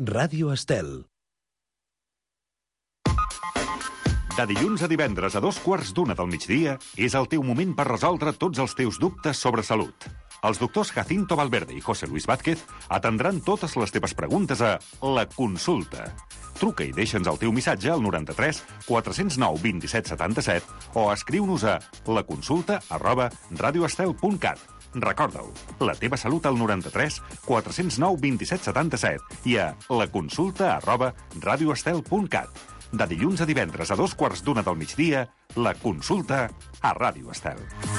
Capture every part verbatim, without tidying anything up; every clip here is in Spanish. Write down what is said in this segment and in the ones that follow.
Ràdio Estel. De dilluns a divendres a dos quarts d'una del migdia és el teu moment per resoldre tots els teus dubtes sobre salut. Els doctors Jacinto Valverde i José Luis Vázquez atendran totes les teves preguntes a La Consulta. Truca i deixa'ns el teu missatge al noranta-tres quatre cents nou vint-i-set setanta-set o escriu-nos a laconsulta arroba radioestel punt cat. Recorda-ho, la teva salut al noranta-tres quatre cents nou vint-i-set setanta-set i a laconsulta arroba radioestel punt cat. De dilluns a divendres a dos quarts d'una del migdia, La Consulta a Ràdio Estel.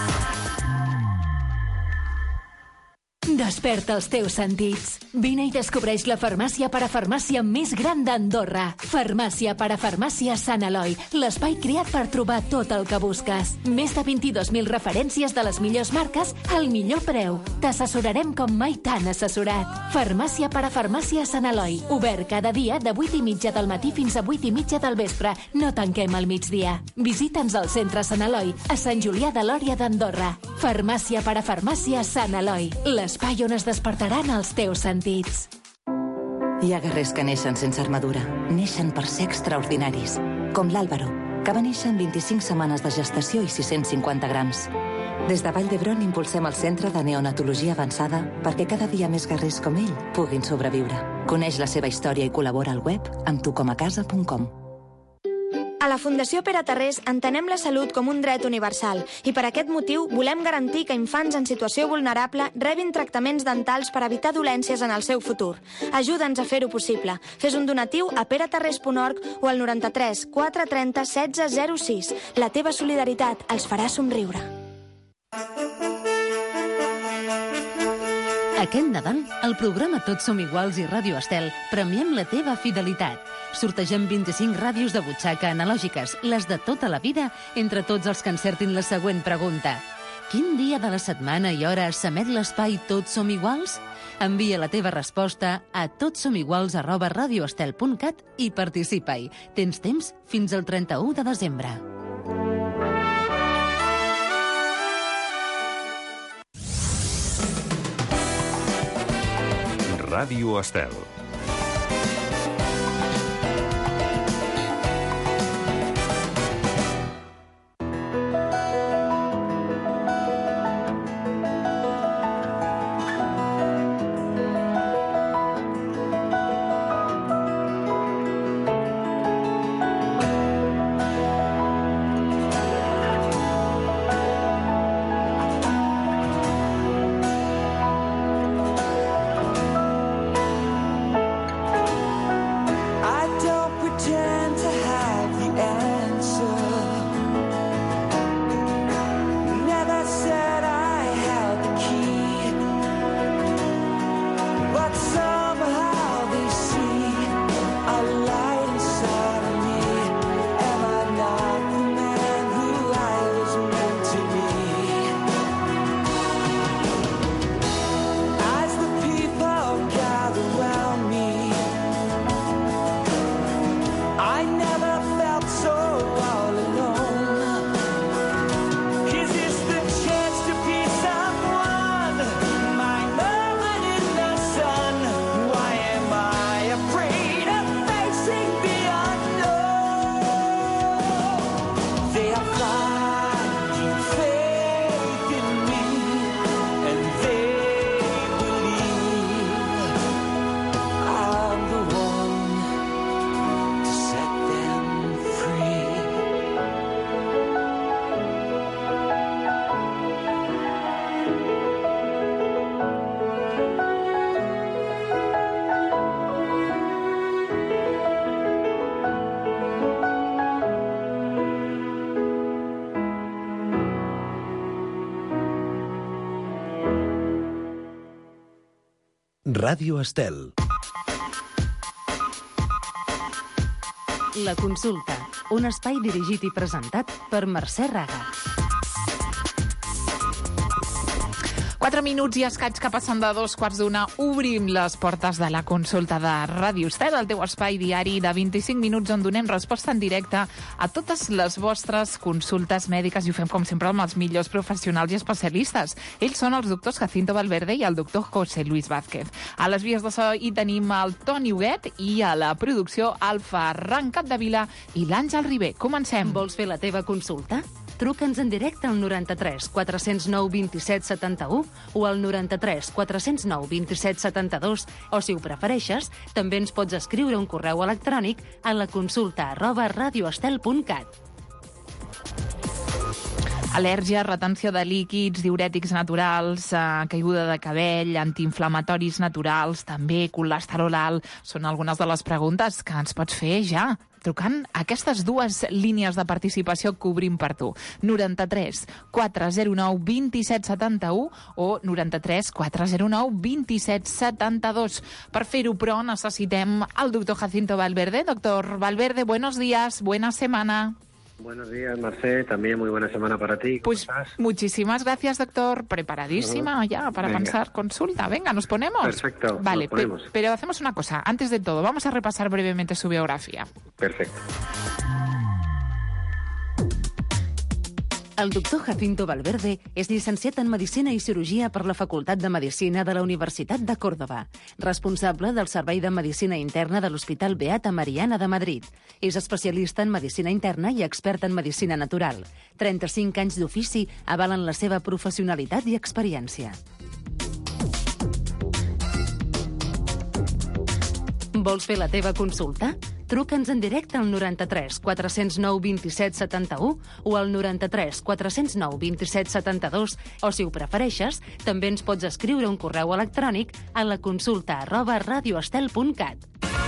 Desperta els teus sentits. Vine i descobreix la farmàcia parafarmàcia més gran d'Andorra. Farmàcia parafarmàcia Sant Eloi, l'espai creat per trobar tot el que busques. Més de vint-i-dos mil referències de les millors marques al millor preu. T'assessorarem com mai t'han assessorat. Farmàcia parafarmàcia Sant Eloi, obert cada dia de vuit i mitja del matí fins a vuit i mitja del vespre. No tanquem al migdia. Visita'ns al centre Sant Eloi, a Sant Julià de Lòria d'Andorra. Farmàcia parafarmàcia Sant Eloi, l'espai on es despertaran els teus sentits. Hi ha guerrers que neixen sense armadura. Neixen per ser extraordinaris. Com l'Àlvaro, que va néixer amb vint-i-cinc setmanes de gestació i sis-cents cinquanta grams. Des de Vall d'Hebron impulsem el Centre de Neonatologia Avançada perquè cada dia més guerrers com ell puguin sobreviure. Coneix la seva història i col·labora al web amb tu com a casa punt com. A la Fundació Pere Tarrés entenem la salut com un dret universal i per aquest motiu volem garantir que infants en situació vulnerable rebin tractaments dentals per evitar dolències en el seu futur. Ajuda'ns a fer-ho possible. Fes un donatiu a peretarrés punt org o al noranta-tres quatre trenta setze zero sis. La teva solidaritat els farà somriure. Aquest Nadal, al programa Tots som iguals i Ràdio Estel premiem la teva fidelitat. Sortegem vint-i-cinc ràdios de butxaca analògiques, les de tota la vida, entre tots els que encertin la següent pregunta. Quin dia de la setmana i hora s'emet l'espai Tots som iguals? Envia la teva resposta a totsomiguals arroba radioestel punt cat i participa-hi. Tens temps fins al trenta-u de desembre. Ràdio Estel. Ràdio Estel. La Consulta, un espai dirigit i presentat per Mercè Raga. Quatre minuts i escaig que passen de dos quarts d'una. Obrim les portes de la consulta de Ràdio Estel, el teu espai diari de vint-i-cinc minuts on donem resposta en directe a totes les vostres consultes mèdiques i ho fem, com sempre, amb els millors professionals i especialistes. Ells són els doctors Jacinto Valverde i el doctor José Luis Vázquez. A les vies de so hi tenim el Toni Huguet i a la producció el Ferran Capdevila i l'Àngel Ribé. Comencem. Vols fer la teva consulta? Truca'ns en directe al noranta-tres quatre zero nou dos set set u o al noranta-tres quatre zero nou dos set set dos o, si ho prefereixes, també ens pots escriure un correu electrònic a la consulta arroba radioestel punt cat. Al·lèrgia, retenció de líquids, diürètics naturals, eh, caiguda de cabell, antiinflamatoris naturals, també colesterol alt, són algunes de les preguntes que ens pots fer ja, trucant a aquestes dues línies de participació que obrim per tu. noranta-tres quatre zero nou dos set set u o noranta-tres quatre zero nou dos set set dos. Per fer-ho, però, necessitem el doctor Jacinto Valverde. Doctor Valverde, buenos días, buena semana. Buenos días, Marcé. También muy buena semana para ti. ¿Cómo pues estás? Muchísimas gracias, doctor. Preparadísima uh-huh. ya para Venga. Pensar consulta. Venga, ¿nos ponemos? Perfecto, vale, nos ponemos. Pe- pero hacemos una cosa. Antes de todo, vamos a repasar brevemente su biografía. Perfecto. El doctor Jacinto Valverde és llicenciat en Medicina i Cirurgia per la Facultat de Medicina de la Universitat de Còrdova, responsable del Servei de Medicina Interna de l'Hospital Beata Mariana de Madrid. És especialista en Medicina Interna i expert en Medicina Natural. trenta-cinc anys d'ofici avalen la seva professionalitat i experiència. Vols fer la teva consulta? Truca'ns en directe al noranta-tres quatre zero nou dos set set u o al noranta-tres quatre zero nou dos set set dos o, si ho prefereixes, també ens pots escriure un correu electrònic a la consulta arroba radioestel punt cat.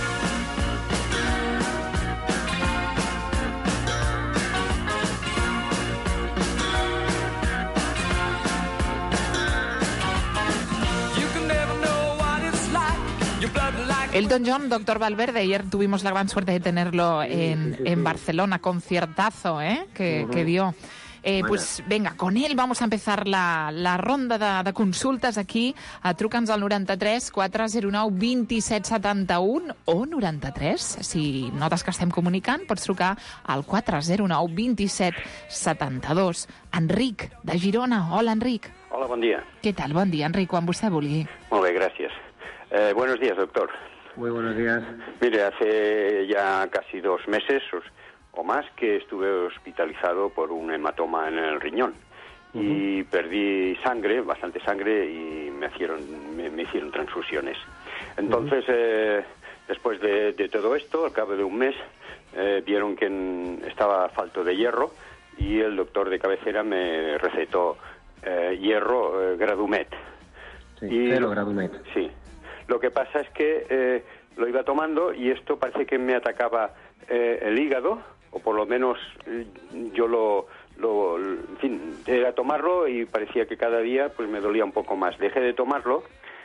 Elton John, doctor Valverde, ayer tuvimos la gran suerte de tenerlo en, sí, sí, sí. en Barcelona, conciertazo ¿eh? que, uh-huh. que dio. Eh, pues venga, con él vamos a empezar la, la ronda de, de consultes aquí. A truca'ns al noranta-tres quatre zero nou dos set set u o noranta-tres, si notes que estem comunicant, pots trucar al quatre zero nou dos set set dos. Enric, de Girona. Hola, Enric. Hola, bon dia. Què tal? Bon dia, Enric, quan vostè vulgui. Molt bé, gràcies. Eh, buenos días, doctor. Muy buenos días. Mire, hace ya casi dos meses o más que estuve hospitalizado por un hematoma en el riñón. Uh-huh. Y perdí sangre, bastante sangre, y me hicieron, me, me hicieron transfusiones. Entonces, uh-huh. eh, después de, de todo esto, al cabo de un mes, eh, vieron que en, estaba falto de hierro y el doctor de cabecera me recetó eh, hierro eh, Gradumet. Sí, y, cero Gradumet. Sí. Lo que pasa es que eh, lo iba tomando y esto parece que me atacaba eh, el hígado, o por lo menos eh, yo lo, lo, en fin, era tomarlo y parecía que cada día pues me dolía un poco más. Dejé de tomarlo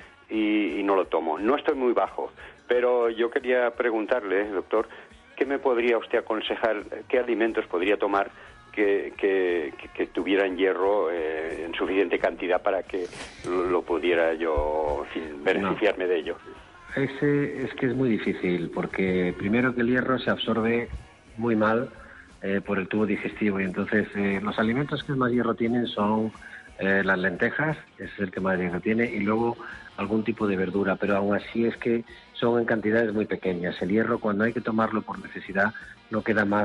y, y no lo tomo. No estoy muy bajo, pero yo quería preguntarle, doctor, ¿qué me podría usted aconsejar, qué alimentos podría tomar que, que, que tuvieran hierro eh, en suficiente cantidad para que lo, lo pudiera yo, en fin, beneficiarme no. de ello? Ese es que es muy difícil, porque primero que el hierro se absorbe muy mal eh, por el tubo digestivo, y entonces eh, los alimentos que más hierro tienen son eh, las lentejas, ese es el que más hierro tiene, y luego algún tipo de verdura, pero aún así es que son en cantidades muy pequeñas. El hierro, cuando hay que tomarlo por necesidad, no queda más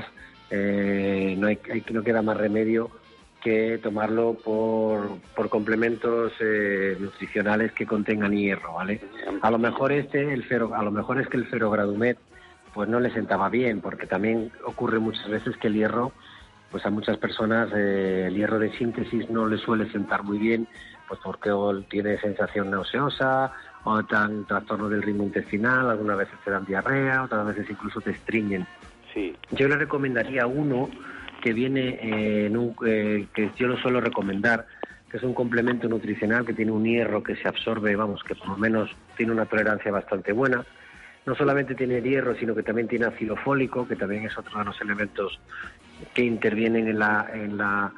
Eh, no, hay, hay, no queda más remedio que tomarlo por, por complementos eh, nutricionales que contengan hierro, ¿vale? A lo mejor este, el fero, a lo mejor es que el Ferogradumet pues no le sentaba bien, porque también ocurre muchas veces que el hierro, pues a muchas personas eh, el hierro de síntesis no le suele sentar muy bien, pues porque o tiene sensación nauseosa, o tan trastorno del ritmo intestinal, algunas veces te dan diarrea, otras veces incluso te estreñen. Sí. Yo le recomendaría uno que viene eh, en un, eh, que yo lo suelo recomendar, que es un complemento nutricional que tiene un hierro que se absorbe, vamos, que por lo menos tiene una tolerancia bastante buena. No solamente tiene hierro, sino que también tiene ácido fólico, que también es otro de los elementos que intervienen en la en la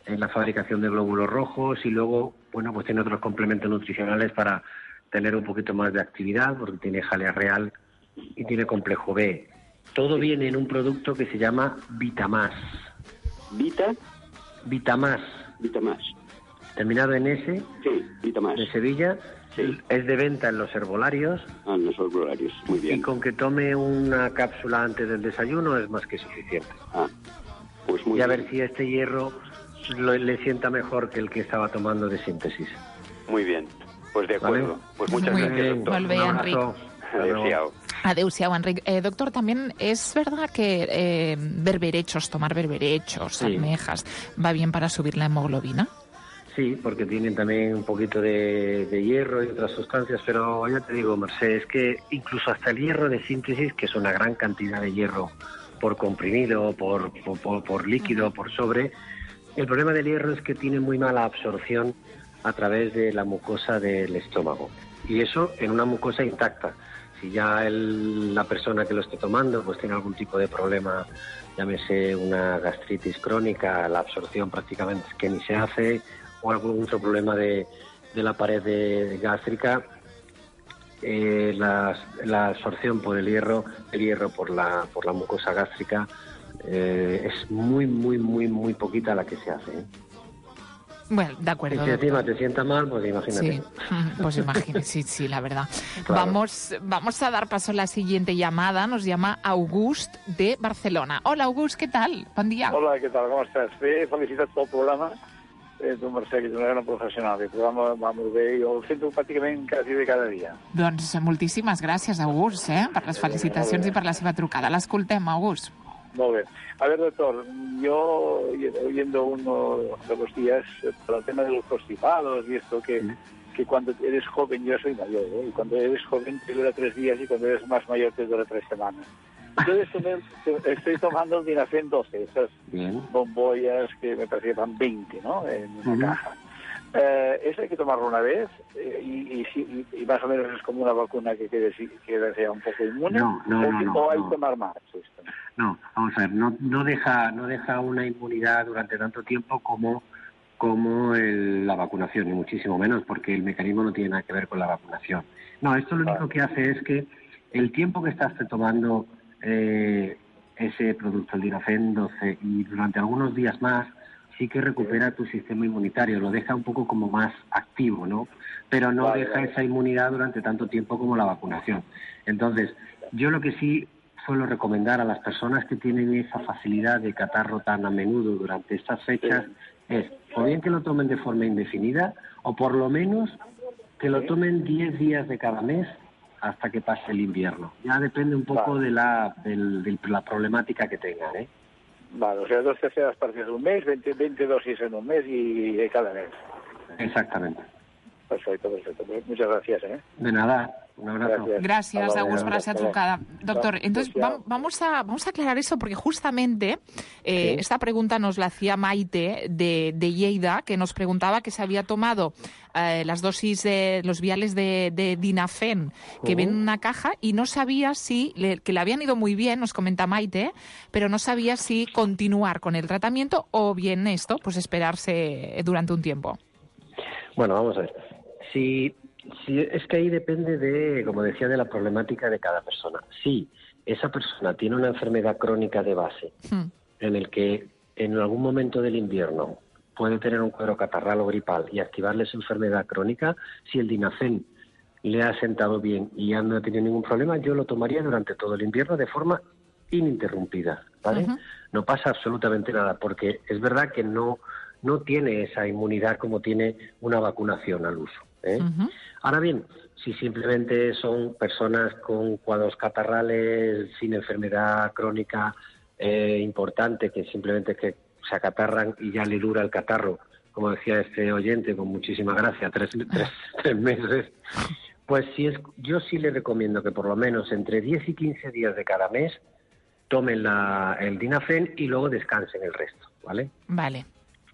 en la fabricación de glóbulos rojos y luego, bueno, pues tiene otros complementos nutricionales para tener un poquito más de actividad, porque tiene jalea real y tiene complejo B. Todo viene en un producto que se llama Vitamás. ¿Vita? Vitamás. Vitamás. Terminado en S. Sí, Vitamás. De Sevilla. Sí. Es de venta en los herbolarios. Ah, en los herbolarios, muy bien. Y con que tome una cápsula antes del desayuno es más que suficiente. Ah, pues muy y a bien. ver si este hierro lo, le sienta mejor que el que estaba tomando de síntesis. Muy bien, pues de acuerdo. ¿Vale? Pues muchas Muy gracias, bien. doctor. Molt bé, Un Enric. abrazo. Adéu-siau. Adeu-siau, Enric. Eh, doctor, también es verdad que eh, berberechos, tomar berberechos, Sí. almejas, va bien para subir la hemoglobina. Sí, porque tienen también un poquito de, de hierro y otras sustancias, pero ya te digo, Mercedes, es que incluso hasta el hierro de síntesis, que es una gran cantidad de hierro por comprimido, por, por, por, por líquido, por sobre, el problema del hierro es que tiene muy mala absorción a través de la mucosa del estómago. Y eso en una mucosa intacta. Si ya el, la persona que lo esté tomando pues tiene algún tipo de problema, llámese una gastritis crónica, la absorción prácticamente es que ni se hace, o algún otro problema de, de la pared de, gástrica, eh, la, la absorción por el hierro, el hierro por la, por la mucosa gástrica, eh, es muy, muy, muy, muy poquita la que se hace, ¿eh? Bueno, de Y acuerdo. si encima doctor. te sienta mal, pues imagínate. Sí, pues imagínate, sí, sí, la verdad. Claro. Vamos, vamos a dar paso a la siguiente llamada. Nos llama August de Barcelona. Hola, August, ¿qué tal? Buen día. Hola, ¿qué tal? ¿Cómo estás? Bé, felicitats pel programa. Eh, tu, Mercè, que ets una gran professional. El programa va molt bé. Jo el sento pràcticament quasi de cada dia. Doncs moltíssimes gràcies, August, eh, per les felicitacions i per la seva trucada. L'escoltem, August. Muy bien. A ver, doctor, yo oyendo uno de los días para el tema de los constipados y esto, que, que cuando eres joven, yo soy mayor, ¿eh? Y cuando eres joven te dura tres días y cuando eres más mayor te dura tres semanas. Entonces tomé- estoy tomando el Dinafen doce, esas Bien. bombollas que me parece que van veinte, ¿no? En una Ujú. caja. Eh, eso hay que tomarlo una vez eh, y, y, sí, y- y más o menos es como una vacuna que quede, que sea un poco inmune, No, no, o, no, que- no, o hay no. que tomar más. Esto. No, vamos a ver, no, no deja no deja una inmunidad durante tanto tiempo como como el- la vacunación, ni muchísimo menos, porque el mecanismo no tiene nada que ver con la vacunación. No, esto lo único que hace es que el tiempo que estás tomando eh, ese producto, el Dinafen doce, y durante algunos días más, sí que recupera tu sistema inmunitario, lo deja un poco como más activo, ¿no? Pero no Vale, deja vale. esa inmunidad durante tanto tiempo como la vacunación. Entonces, yo lo que sí suelo recomendar a las personas que tienen esa facilidad de catarro tan a menudo durante estas fechas es o bien que lo tomen de forma indefinida o por lo menos que lo tomen diez días de cada mes hasta que pase el invierno. Ya depende un poco Vale. de la del- de la problemática que tengan, ¿eh? Vale, o sea, dos terceras partes de un mes, veinte, veinte dosis en un mes y, y cada mes. Exactamente. Perfecto, perfecto. Pues muchas gracias, ¿eh? De nada, un abrazo. Gracias. Gracias, Hasta Agus, luego. por esa Hasta luego. trucada. Doctor, entonces Gracias. va- vamos a, vamos a aclarar eso porque justamente eh, Sí. esta pregunta nos la hacía Maite de, de Lleida, que nos preguntaba que se había tomado eh, las dosis, de los viales de, de Dinafen que Ujú. ven en una caja y no sabía si, le- que le habían ido muy bien, nos comenta Maite, pero no sabía si continuar con el tratamiento o bien esto, pues esperarse durante un tiempo. Bueno, vamos a ver. Si, si es que ahí depende de, como decía, de la problemática de cada persona. Si esa persona tiene una enfermedad crónica de base, Hmm. en el que en algún momento del invierno puede tener un cuadro catarral o gripal y activarle su enfermedad crónica, si el Dinafen le ha sentado bien y ya no ha tenido ningún problema, yo lo tomaría durante todo el invierno de forma ininterrumpida, ¿vale? Ujú. No pasa absolutamente nada, porque es verdad que no, no tiene esa inmunidad como tiene una vacunación al uso, ¿eh? Ujú. Ahora bien, si simplemente son personas con cuadros catarrales, sin enfermedad crónica eh, importante, que simplemente que se acatarran y ya le dura el catarro, como decía este oyente, con muchísima gracia, tres, tres, tres meses, pues sí es, yo sí le recomiendo que por lo menos entre diez y quince días de cada mes tomen la, el Dinafen y luego descansen el resto, ¿vale? Vale.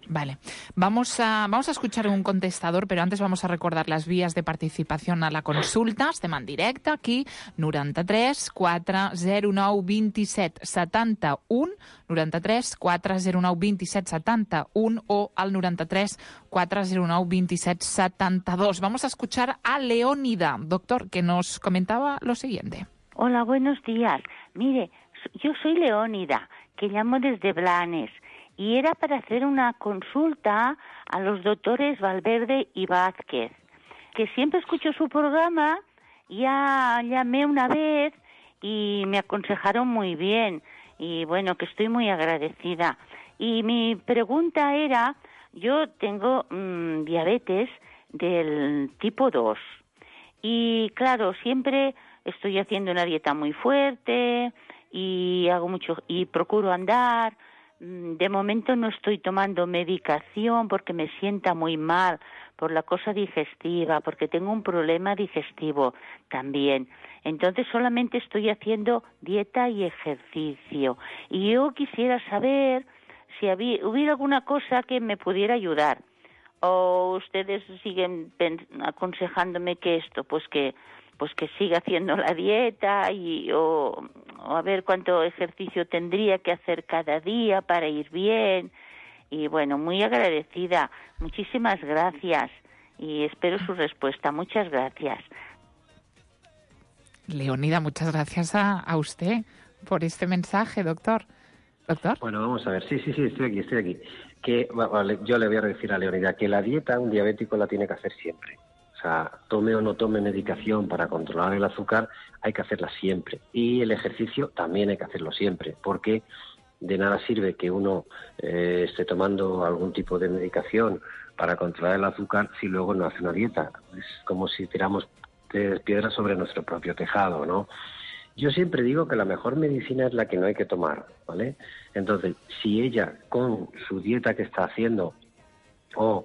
Vale, vamos a, vamos a escuchar un contestador, pero antes vamos a recordar las vías de participación a la consulta. Estem en directe aquí, noranta-tres quatre zero nou vint-i-set setanta-u, noranta-tres quatre zero nou vint-i-set setanta-u o al noranta-tres quatre zero nou vint-i-set setanta-dos. Vamos a escuchar a Leónida, doctor, que nos comentaba lo siguiente. Hola, buenos días. Mire, yo soy Leónida, que llamo desde Blanes. Y era para hacer una consulta a los doctores Valverde y Vázquez, que siempre escucho su programa. Ya llamé una vez y me aconsejaron muy bien, y bueno, que estoy muy agradecida. Y mi pregunta era, yo tengo mmm, diabetes del tipo dos, y claro, siempre estoy haciendo una dieta muy fuerte y hago mucho y procuro andar. De momento no estoy tomando medicación porque me sienta muy mal por la cosa digestiva, porque tengo un problema digestivo también. Entonces solamente estoy haciendo dieta y ejercicio. Y yo quisiera saber si había, hubiera alguna cosa que me pudiera ayudar. O ustedes siguen aconsejándome que esto, pues que pues que siga haciendo la dieta y o, o a ver cuánto ejercicio tendría que hacer cada día para ir bien. Y bueno, muy agradecida. Muchísimas gracias y espero su respuesta. Muchas gracias. Leónida, muchas gracias a, a usted por este mensaje, doctor. ¿Doctor? Bueno, vamos a ver. Sí, sí, sí, estoy aquí, estoy aquí. Que, vale, yo le voy a decir a Leónida que la dieta un diabético la tiene que hacer siempre. O sea, tome o no tome medicación para controlar el azúcar, hay que hacerla siempre. Y el ejercicio también hay que hacerlo siempre, porque de nada sirve que uno eh, esté tomando algún tipo de medicación para controlar el azúcar si luego no hace una dieta. Es como si tiramos piedras sobre nuestro propio tejado, ¿no? Yo siempre digo que la mejor medicina es la que no hay que tomar, ¿vale? Entonces, si ella con su dieta que está haciendo o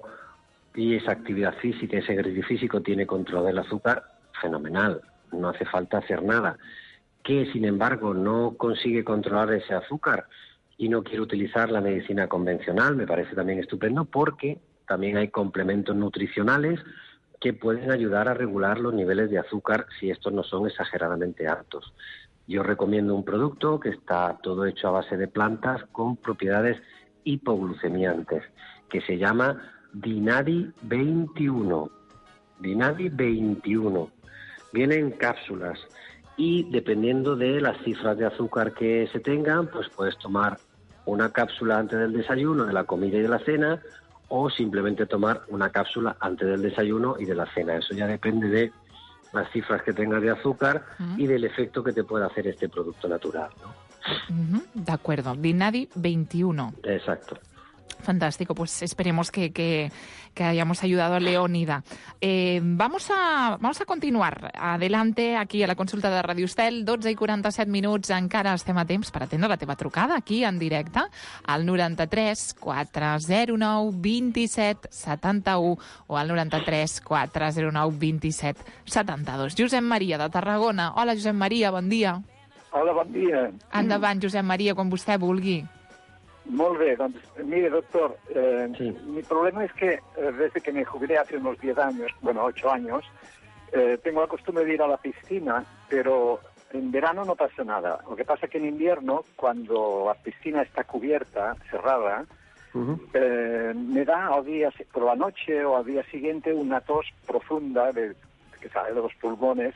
y esa actividad física, ese ejercicio físico tiene control del azúcar, fenomenal, no hace falta hacer nada. Que, sin embargo, no consigue controlar ese azúcar y no quiere utilizar la medicina convencional, me parece también estupendo, porque también hay complementos nutricionales que pueden ayudar a regular los niveles de azúcar si estos no son exageradamente altos. Yo recomiendo un producto que está todo hecho a base de plantas con propiedades hipoglucemiantes, que se llama Dinadi veintiuno. Dinadi veintiuno. Viene en cápsulas y dependiendo de las cifras de azúcar que se tengan, pues puedes tomar una cápsula antes del desayuno, de la comida y de la cena, o simplemente tomar una cápsula antes del desayuno y de la cena. Eso ya depende de las cifras que tengas de azúcar uh-huh. y del efecto que te pueda hacer este producto natural, ¿no? Uh-huh. De acuerdo. Dinadi veintiuno. Exacto. Fantástico, pues esperemos que, que, que hayamos ayudado a Leónida. Eh, vamos, a, vamos a continuar adelante aquí a la consulta de Radio Estel, dotze i quaranta-set minuts, encara estem a temps per atendre la teva trucada aquí en directe al noranta-tres quatre zero nou vint-i-set setanta-u o al noranta-tres quatre zero nou vint-i-set setanta-dos. Josep Maria de Tarragona. Hola, Josep Maria, bon dia. Hola, bon dia. Endavant, Josep Maria, quan vostè vulgui. Muy bien, mire, doctor, eh, sí. mi problema es que eh, desde que me jubilé hace unos diez años, bueno, ocho años, eh, tengo la costumbre de ir a la piscina, pero en verano no pasa nada. Lo que pasa es que en invierno, cuando la piscina está cubierta, cerrada, uh-huh. eh, me da al día, por la noche o al día siguiente una tos profunda de, que sale de los pulmones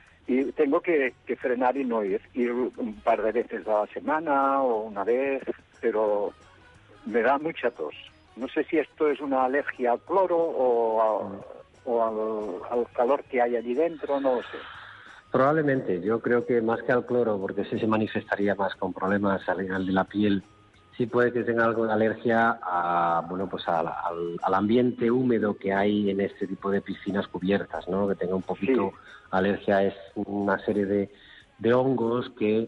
y tengo que, que frenar y no ir, ir un par de veces a la semana o una vez, pero me da mucha tos. No sé si esto es una alergia al cloro o, a, o al, al calor que hay allí dentro, no lo sé. Probablemente, yo creo que más que al cloro, porque ese se manifestaría más con problemas al nivel de la piel, sí puede que tenga algo de alergia a, bueno, pues al, al, al ambiente húmedo que hay en este tipo de piscinas cubiertas, ¿no? Que tenga un poquito sí. alergia, es una serie de, de hongos que,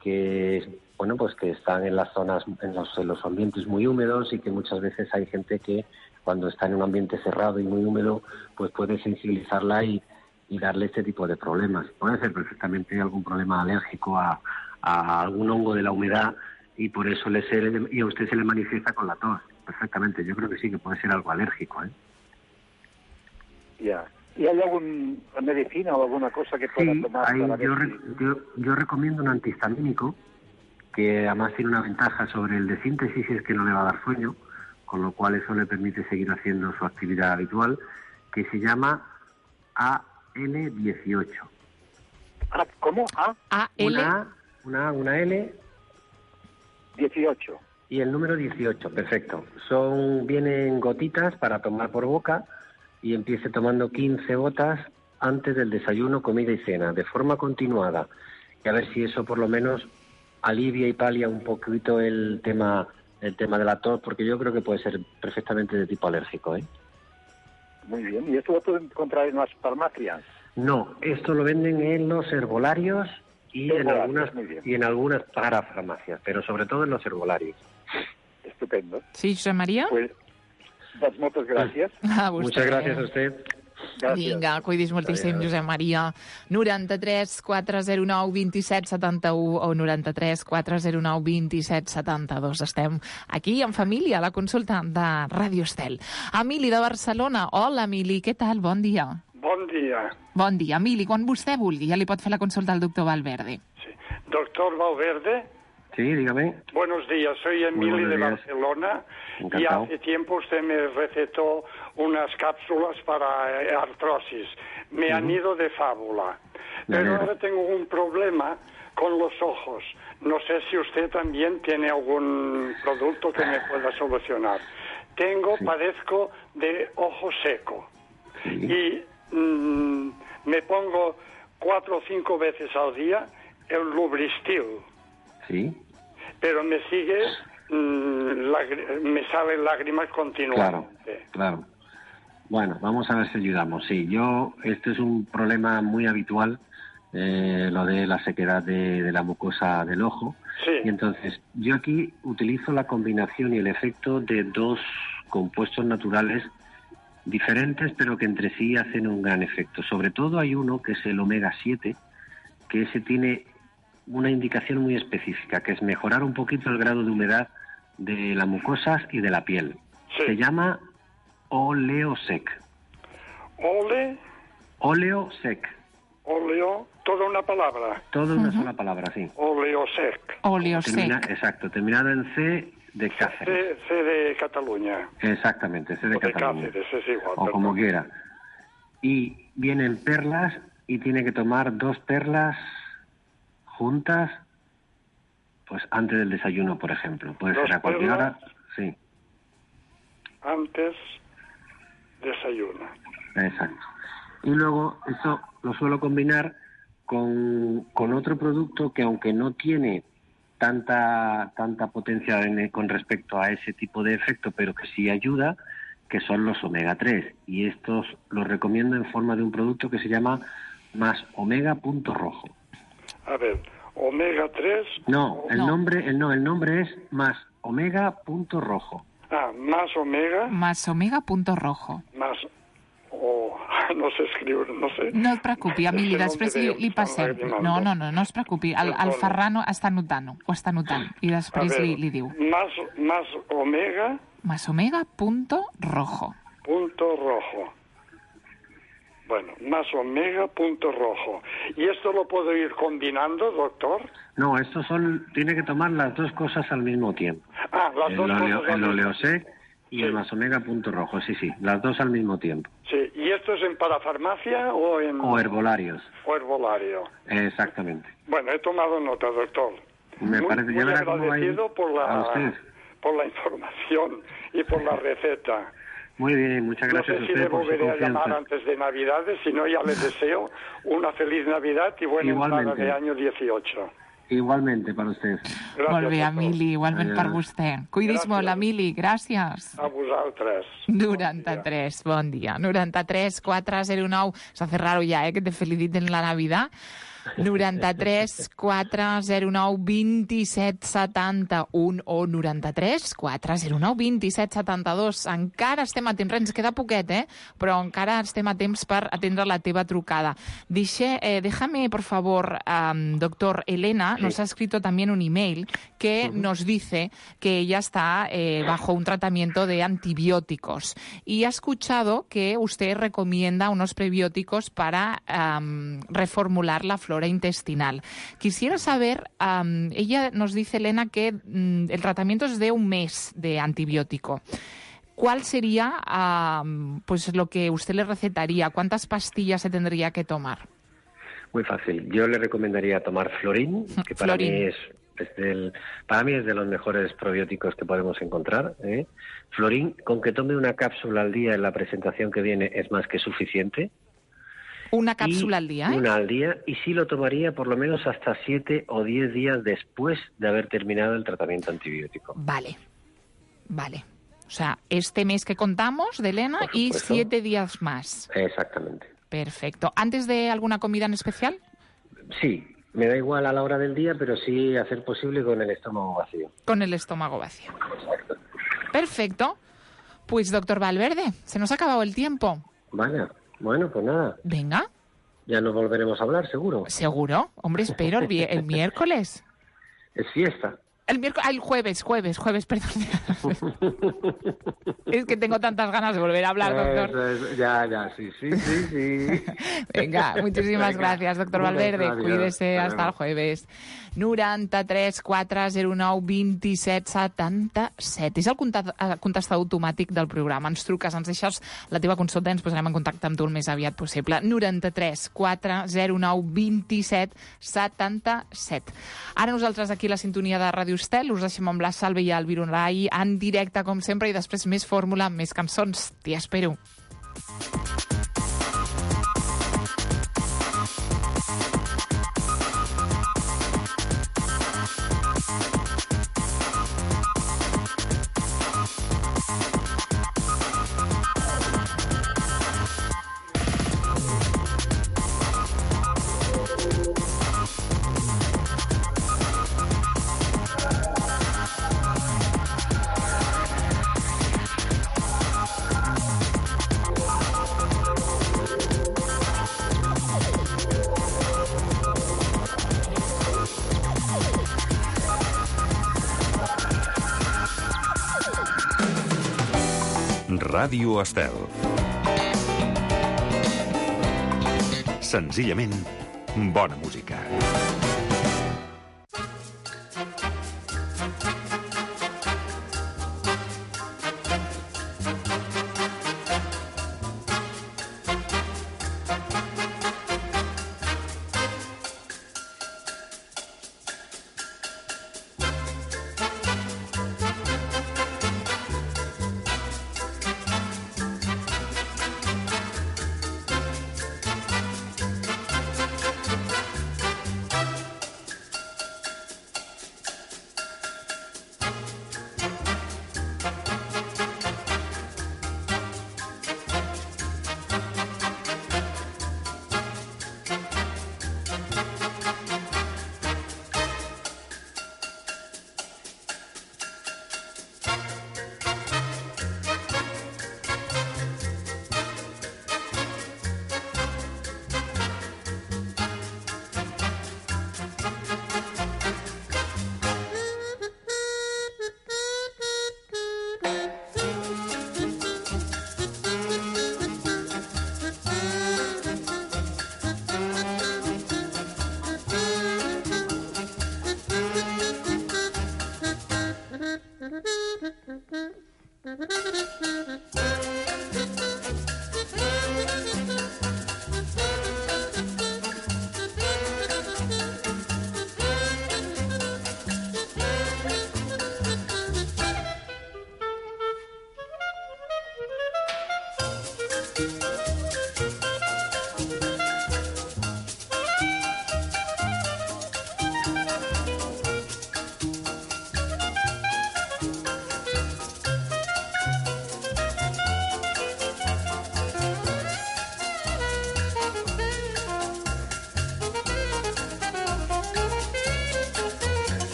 que bueno, pues que están en las zonas, en los, en los ambientes muy húmedos y que muchas veces hay gente que cuando está en un ambiente cerrado y muy húmedo, pues puede sensibilizarla y, y darle este tipo de problemas. Puede ser perfectamente algún problema alérgico a, a algún hongo de la humedad y por eso le se, y a usted se le manifiesta con la tos. perfectamente. Yo creo que sí, que puede ser algo alérgico, ¿eh? Ya. ¿Y hay alguna medicina o alguna cosa que pueda Sí, tomar? hay, para ver yo, si- re- yo, yo recomiendo un antihistamínico que además tiene una ventaja sobre el de síntesis, y es que no le va a dar sueño, con lo cual eso le permite seguir haciendo su actividad habitual, que se llama A L dieciocho. Ah, ¿cómo? ¿A? A L Una A, una A, una L dieciocho. y el número dieciocho, perfecto. Son, vienen gotitas para tomar por boca y empiece tomando quince gotas antes del desayuno, comida y cena, de forma continuada. Y a ver si eso por lo menos alivia y palia un poquito el tema el tema de la tos, porque yo creo que puede ser perfectamente de tipo alérgico, ¿eh? Muy bien. ¿Y esto lo pueden encontrar en las farmacias? No, esto lo venden en los herbolarios y en Herbolarios, algunas muy bien. y en algunas parafarmacias, pero sobre todo en los herbolarios. Estupendo. Sí, Josep Maria? Pues, doncs moltes gràcies. A vostè. Muchas gracias a usted. Gràcies. Vinga, cuidis moltíssim, Adéu. Josep Maria. noranta-tres quatre zero nou dos set set u o noranta-tres quatre zero nou dos set set dos. Estem aquí en família, a la consulta de Ràdio Estel. Emili de Barcelona. Hola, Emili, què tal? Bon dia. Bon dia. Bon dia, Emili. Quan vostè vulgui, ja li pot fer la consulta al doctor Valverde. Doctor Valverde, Sí, dígame. buenos días. Soy Emili Muy buenos de días. Barcelona y Encantado. hace tiempo usted me recetó unas cápsulas para eh, artrosis. Me han ido de fábula. Me Pero alegro. ahora tengo un problema con los ojos. No sé si usted también tiene algún producto que me pueda solucionar. Tengo, padezco de ojo seco. Y mm, me pongo cuatro o cinco veces al día el Lubristil. Sí. Pero me sigue, mm, lagri- me salen lágrimas Claro, continuamente. claro. Bueno, vamos a ver si ayudamos. Sí, yo, este es un problema muy habitual, eh, lo de la sequedad de, de la mucosa del ojo. Sí. Y entonces, yo aquí utilizo la combinación y el efecto de dos compuestos naturales diferentes, pero que entre sí hacen un gran efecto. Sobre todo hay uno que es el omega siete, que ese tiene una indicación muy específica, que es mejorar un poquito el grado de humedad de las mucosas y de la piel. Se llama Oleosec. Ole, Oleosec. oleo, toda una palabra. Todo en una sola palabra, sí. Oleosec. Termina- exacto, terminado en C de Cáceres. C, C de Cataluña. Exactamente, C de O de Cataluña. Cáceres, es igual. O como perdón. quiera. Y vienen perlas y tiene que tomar dos perlas juntas, pues antes del desayuno, por ejemplo. Puede ¿Dos ser a cualquier perlas? hora. Sí, Antes desayuno. exacto. Y luego eso lo suelo combinar con, con otro producto que, aunque no tiene tanta tanta potencia en- con respecto a ese tipo de efecto, pero que sí ayuda, que son los omega tres. Y estos los recomiendo en forma de un producto que se llama Más Omega Punto Rojo. A ver, omega tres. No, el nombre el no, el nombre es Más Omega Punto Rojo. Ah, más omega, Más omega punto rojo. más... Oh, no sé escriure, no sé. No et preocupi, Emili, És el nom després que li, dèieu, li passem. Rimando. No, no, no, no es preocupi. El, el Perdona. Ferran està notant-ho, ho està notant. I A després ver, li, li diu. Más, más omega Más omega punto rojo. punto rojo. Bueno, más omega punto rojo. ¿Y esto lo puedo ir combinando, doctor? No, estos son, tiene que tomar las dos cosas al mismo tiempo. Ah, las el dos oleo- cosas al el mismo Oleosec y el Más Omega Punto Rojo, sí, sí, las dos al mismo tiempo. Sí, ¿y esto es en parafarmacia o en O herbolarios, o herbolario? exactamente. Bueno, he tomado nota, doctor. Me muy, parece, ya muy verá cómo va a ir agradecido por a la usted. por la información y por la receta. Muy bien, muchas No gracias sé a si usted le por su volveré a llamar confianza. antes de Navidades, si no ya le deseo una feliz Navidad y buena entrada Igualmente. de año dieciocho. Igualmente para usted. Molt bé, Emili, igualment per vostè. Cuidis Gràcies. molt, Emili, gràcies. A vosaltres. noranta-tres, bon dia. noranta-tres quatre zero nou. Se hace raro ya, ¿eh? Que te feliciten la Navidad. noranta-tres quatre zero nou vint-i-set setanta-un o noranta-tres quatre zero nou vint-i-set setanta-dos. Encara estem a temps, ens queda poquet, eh? Però encara estem a temps per atendre la teva trucada. Dice, eh, déjame, por favor, um, doctor, Elena sí. nos ha escrito también un email que uh-huh. nos dice que ella está eh, bajo un tratamiento de antibióticos y ha escuchado que usted recomienda unos prebióticos para um, reformular la flora intestinal. Quisiera saber, um, ella nos dice, Elena, que um, el tratamiento es de un mes de antibiótico. ¿Cuál sería uh, pues lo que usted le recetaría? ¿Cuántas pastillas se tendría que tomar? Muy fácil. Yo le recomendaría tomar Florin, que para Florin. mí es, es del, para mí es de los mejores probióticos que podemos encontrar. ¿eh? Florin, con que tome una cápsula al día en la presentación que viene es más que suficiente. Una cápsula y al día, ¿eh? Una al día, y sí lo tomaría por lo menos hasta siete o diez días después de haber terminado el tratamiento antibiótico. Vale, vale. O sea, este mes que contamos de Elena y siete días más. Exactamente. Perfecto. ¿Antes de alguna comida en especial? Sí, me da igual a la hora del día, pero sí hacer posible con el estómago vacío. Con el estómago vacío. Perfecto. Pues, doctor Valverde, se nos ha acabado el tiempo. Vaya, bueno, pues nada. Venga. Ya nos volveremos a hablar, seguro. ¿Seguro? Hombre, espero el, el miércoles. Es fiesta. El miércoles, el jueves, jueves, jueves, perdón. Es que tengo tantas ganas de volver a hablar, doctor. Eso es, ya, ya, sí, sí, sí, sí. Venga, muchísimas Venga. gracias, doctor Valverde. Adiós. Cuídese, hasta el jueves. noranta-tres quatre zero nou vint-i-set setanta-set. És el contestador automàtic del programa. Ens truques, ens deixes la teva consulta i ens posarem en contacte amb tu el més aviat possible. noranta-tres quatre zero nou vint-i-set setanta-set. Ara nosaltres aquí a la sintonia de Ràdio Estel us deixem amb la Salve i el Vironai en directe, com sempre, i després més fórmula, més cançons. T'hi espero. Ràdio Estel. Senzillament, bona música.